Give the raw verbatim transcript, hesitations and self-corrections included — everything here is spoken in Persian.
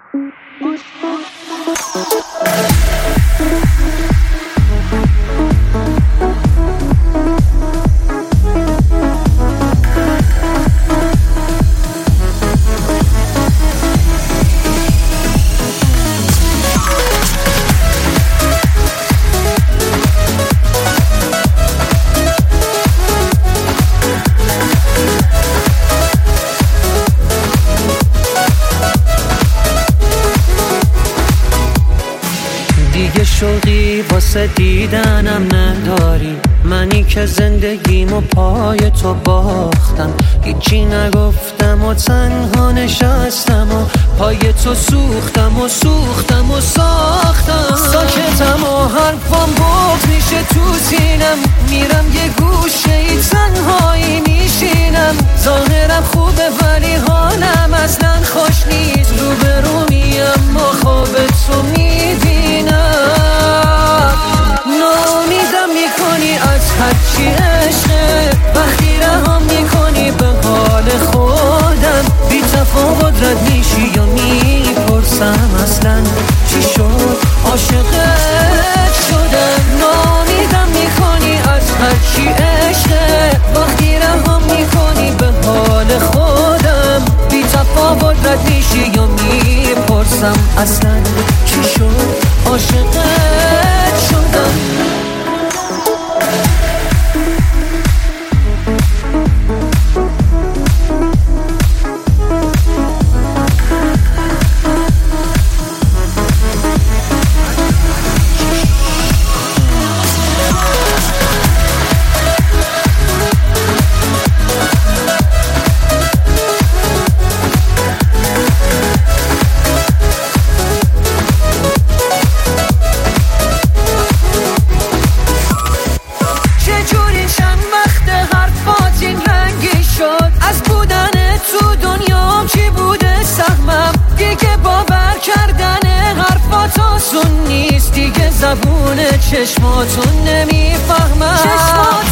دیگه شوقی واسه دیدنم نداری، منی که زندگیمو پای تو باختم، هیچی نگفتم و تنها نشستم و پای تو سوختم و سوختم و ساختم. ساکتم و حرفام بود میشه تو سینم، میرم یه گوشه ای تنهایی میشینم. ظاهرم خوبه ولی حالم اصلا خوش نیست، رو به رو میم و خواب تو میبینم. ناامیدم میکنی از هرچی عشقه، وقتی رهام میکنی به حال خودم. بی تفاوت رد میشی یا میپرسم اصلا چی شد عاشقت شدم. ناامیدم میکنی از هرچی عشقه، وقتی رهام میکنی به حال خودم. بی تفاوت رد میشی یا میپرسم اصلا چی شد عاشقت شدم. آسون نیست دیگه، زبون چشماتون نمیفهمم.